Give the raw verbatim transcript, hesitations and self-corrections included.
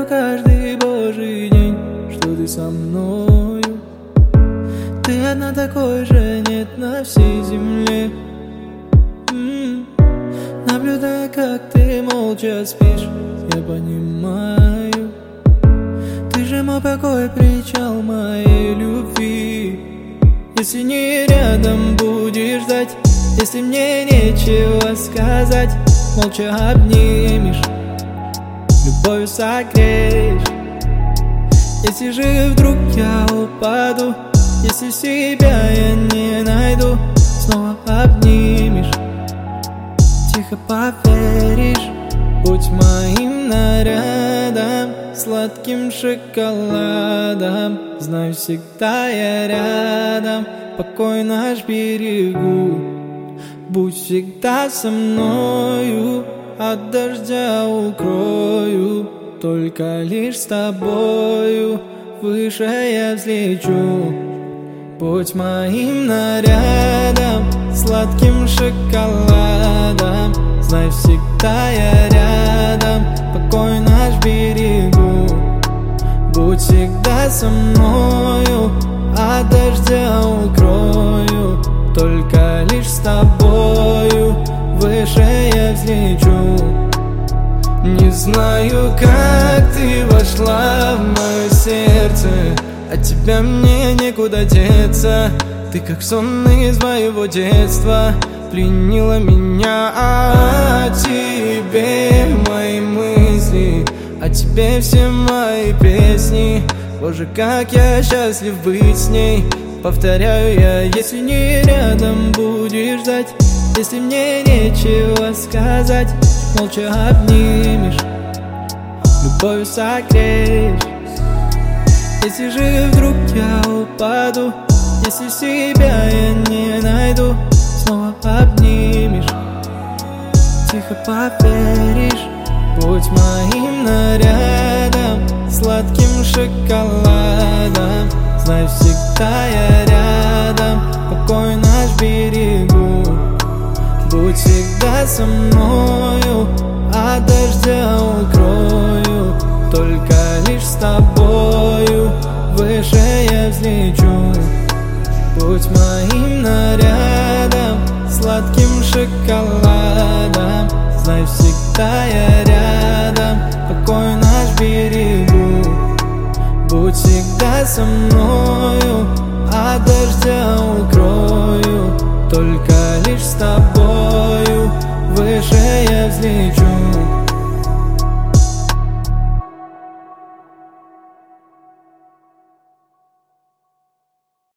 каждый божий день, что ты со мною. Ты одна, такой же нет на всей земле. М-м. Наблюдая, как ты молча спишь, я понимаю, ты же мой покой, причал моей любви. Если не рядом будешь ждать, если мне нечего сказать, молча обнимешь, любовью согреешь. Если же вдруг я упаду, если себя я не найду, снова обнимешь, тихо поверишь. Будь моим нарядом, сладким шоколадом, знаю, всегда я рядом, покой наш берегу. Будь всегда со мною, от дождя укрою, только лишь с тобою выше я взлечу. Будь моим нарядом, сладким шоколадом, знай, всегда я рядом, покой наш берегу. Будь всегда со мною, от дождя укрою, только лишь с тобою выше я взлечу. Не знаю, как ты вошла в мое сердце, от тебя мне некуда деться. Ты как сон из моего детства, пленила меня. О тебе мои мысли, о тебе все мои песни. Боже, как я счастлив быть с ней. Повторяю я, если не рядом будешь ждать, если мне нечего сказать, молча обнимешь, любовью согреешь. Если же вдруг я упаду, если себя я не найду, снова обнимешь, тихо поверишь. Будь моим нарядом, сладким шоколадом, знай, всегда я рядом, покой наш берегу. Будь всегда со мною, от дождя укрою, только лишь с тобою выше я взлечу. Будь моим нарядом, сладким шоколадом, знай, всегда я рядом, покой наш берегу. Будь всегда со мною, от дождя укрою, только лишь с тобою выше я взлечу.